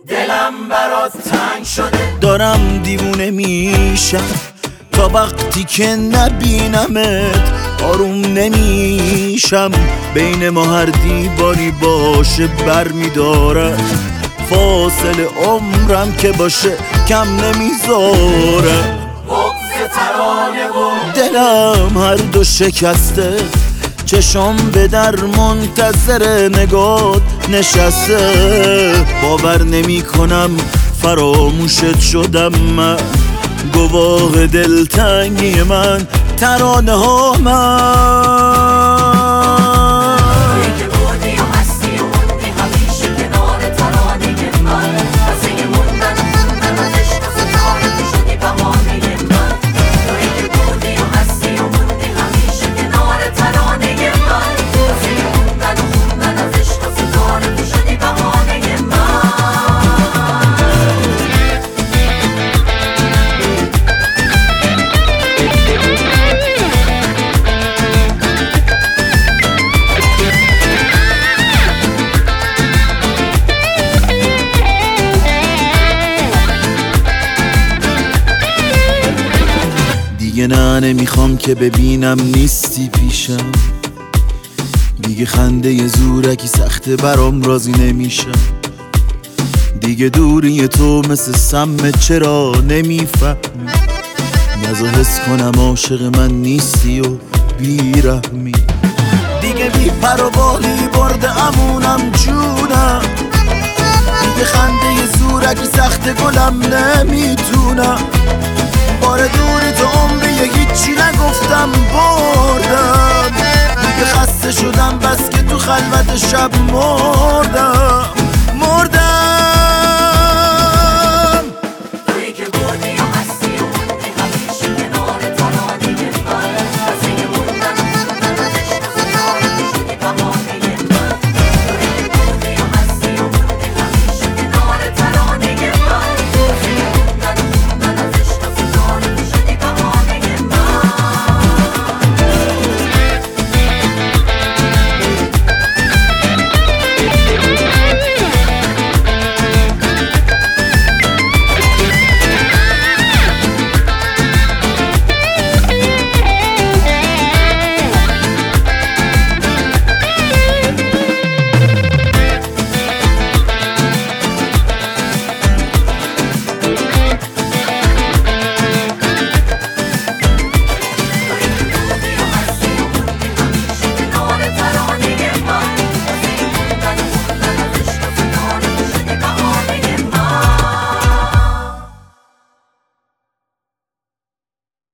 دلم برات تنگ شده. دارم دیوونه میشم تا وقتی که نبینمت آروم نمیشم. بین ما هر دیواری باشه بر میداره، فاصله عمرم که باشه کم نمیذاره. بغض ترانه و دلم هر دو شکسته، چشم به در منتظر نگات نشسته. باور نمی کنم فراموشت شدم من، گواه دلتنگی من ترانه ها من. که بودی و هستی و موندی همیشه کنار ترانه من. واسه موندن از عشق و ستاره تو شدی بهانه من. تویی که بودی و هستی و موندی همیشه کنار ترانه من. واسه موندن از عشق و ستاره تو شدی بهانه من. دیگه نه نمیخوام که ببینم نیستی پیشم. دیگه خنده زورکی سخته برام راضی نمیشم. دیگه دوری تو مثل سم چرا نمیفهمی. نزا حس کنم عاشق من نیستی و بیرحمی. دیگه بی پر و بالی برده امونم جونم. دیگه خنده زورکی سخته گلم نمیتونم. بار دوری تو عمری هیچی نگفتم بردم. دیگه خسته شدم بس که تو خلوت شب مردم.